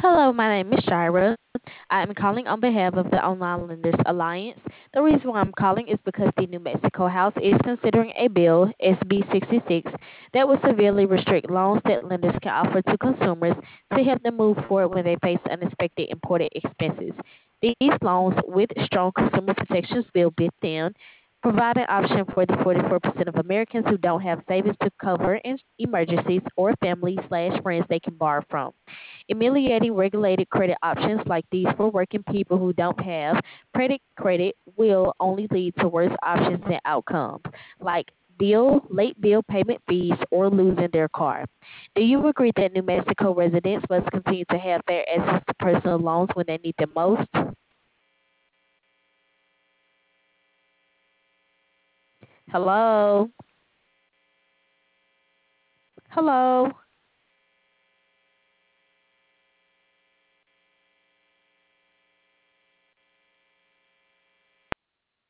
Hello, my name is Shira. I am calling on behalf of the Online Lenders Alliance. The reason why I'm calling is because the New Mexico House is considering a bill, SB 66, that will severely restrict loans that lenders can offer to consumers to help them move forward when they face unexpected imported expenses. These loans with strong consumer protections will built in, provide an option for the 44% of Americans who don't have savings to cover emergencies or family/friends they can borrow from. Ameliorating regulated credit options like these for working people who don't have credit will only lead to worse options and outcomes, like late bill payment fees, or losing their car. Do you agree that New Mexico residents must continue to have fair access to personal loans when they need them most? Hello? Hello?